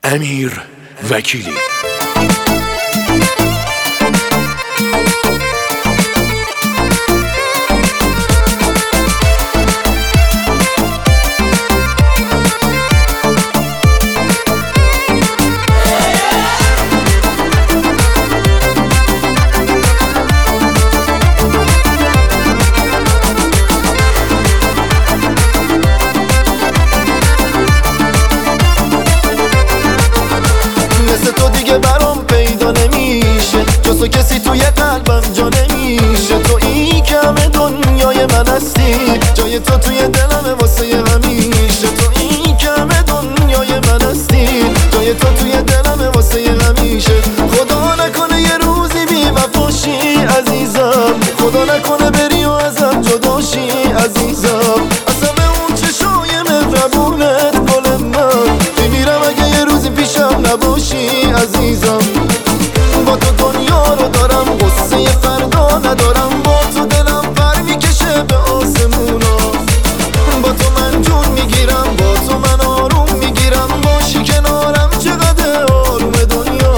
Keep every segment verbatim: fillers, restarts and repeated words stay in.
امیر وکیلی. تو دیگه برام پیدا نمیشه، جز تو کسی توی قلبم جا نمیشه. تو این که همه دنیای من هستی، جای تو توی دلمه واسه همیشه. تو این که همه دنیای من هستی، جای تو توی دلمه واسه همیشه. خدا نکنه یه روزی بی وفاشی عزیزم، خدا نکنه بری و ازم جداشی عزیزم. اصلا به اون چشای مهربونت گل من میمیرم اگه یه روزی پیشم نباشی عزیزم. با تو دنیا رو دارم، غصه فردا ندارم. با تو دلم پر میکشه به آسمونا، با تو من جون میگیرم، با تو من آروم میگیرم. باشی کنارم چقدر آروم دنیا.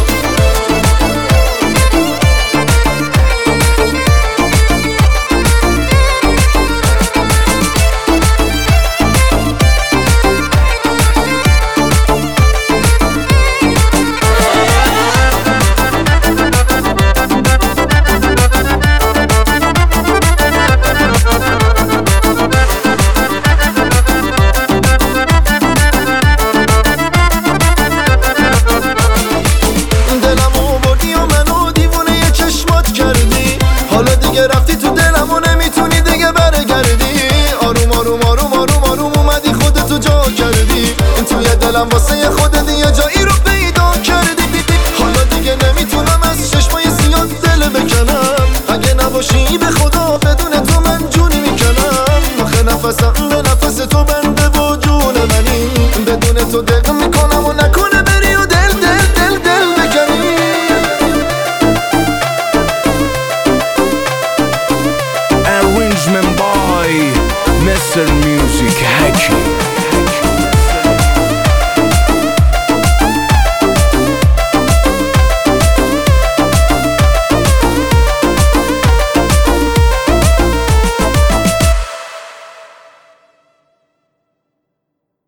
رفتی تو دلم و نمیتونی دیگه برگردی. آروم آروم آروم آروم آروم اومدی خودتو جا کردی. این توی دلم واسه خودت یه جایی رو پیدا کردی. حالا دیگه نمیتونم از چشمای سیاه دل بکنم. اگه نباشی به خدا بدون تو من جونی میکنم. آخه نفسم